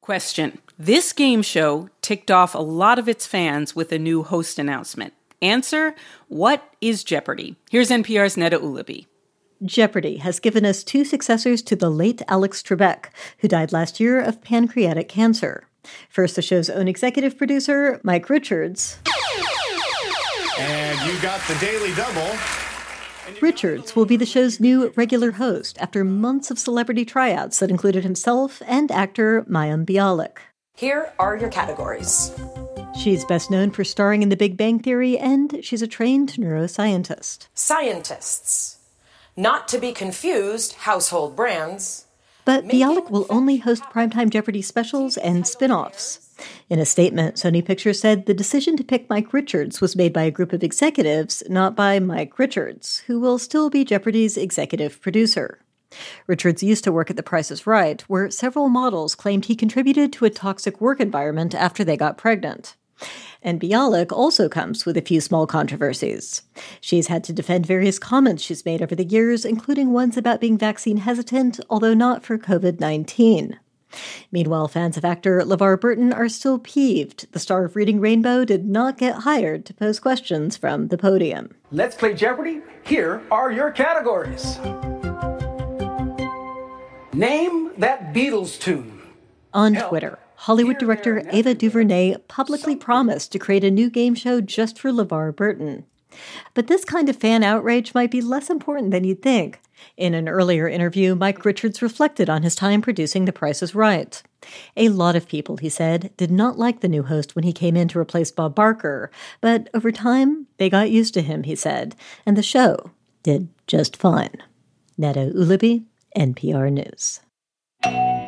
Question. This game show ticked off a lot of its fans with a new host announcement. Answer, what is Jeopardy? Here's NPR's Neda Ulaby. Jeopardy has given us two successors to the late Alex Trebek, who died last year of pancreatic cancer. First, the show's own executive producer, Mike Richards. And you got the Daily Double. Richards will be the show's new regular host after months of celebrity tryouts that included himself and actor Mayim Bialik. Here are your categories. She's best known for starring in The Big Bang Theory, and she's a trained neuroscientist. Scientists. Not to be confused, household brands. But Bialik will only host Primetime Jeopardy specials and spin-offs. In a statement, Sony Pictures said the decision to pick Mike Richards was made by a group of executives, not by Mike Richards, who will still be Jeopardy's executive producer. Richards used to work at The Price is Right, where several models claimed he contributed to a toxic work environment after they got pregnant. And Bialik also comes with a few small controversies. She's had to defend various comments she's made over the years, including ones about being vaccine hesitant, although not for COVID-19. Meanwhile, fans of actor LeVar Burton are still peeved. The star of Reading Rainbow did not get hired to pose questions from the podium. Let's play Jeopardy! Here are your categories. Name that Beatles tune. On Twitter, Hollywood director Ava DuVernay publicly promised to create a new game show just for LeVar Burton. But this kind of fan outrage might be less important than you'd think. In an earlier interview, Mike Richards reflected on his time producing The Price is Right. A lot of people, he said, did not like the new host when he came in to replace Bob Barker, but over time, they got used to him, he said, and the show did just fine. Neda Ulaby, NPR News.